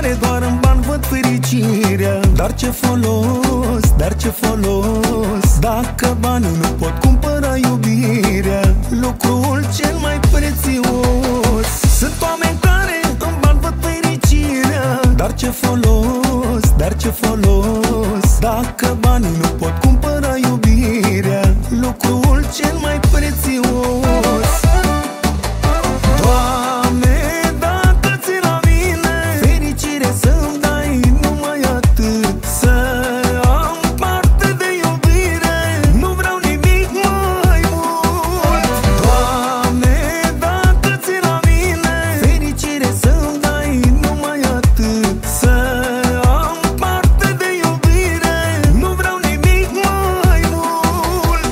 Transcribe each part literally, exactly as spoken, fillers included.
care doar în bani văd fericirea. Dar ce folos, dar ce folos, dacă banii nu pot cumpăra iubirea, lucrul cel mai prețios. Sunt oameni care în bani văd fericirea. Dar ce folos, dar ce folos, dacă banii nu pot cumpăra iubirea, lucrul cel mai prețios. Doamne, dacă ți la mine fericire să-mi dai numai atât, să am parte de iubire, nu vreau nimic mai mult. Doamne, dacă ți la mine fericire să-mi dai numai atât, să am parte de iubire, nu vreau nimic mai mult.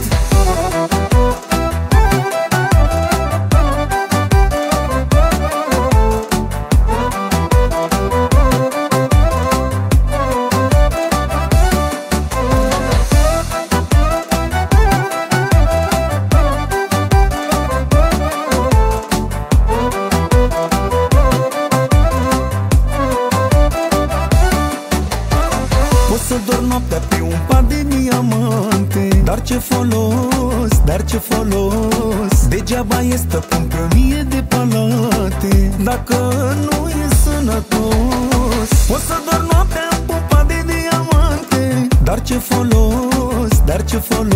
Pot să dorm noaptea pe un pat de diamante, dar ce folos, dar ce folos, degeaba e stăpân pe o mie de palate dacă nu e sănătos. Pot să dorm noaptea pe un pat de diamante, dar ce folos, dar ce folos,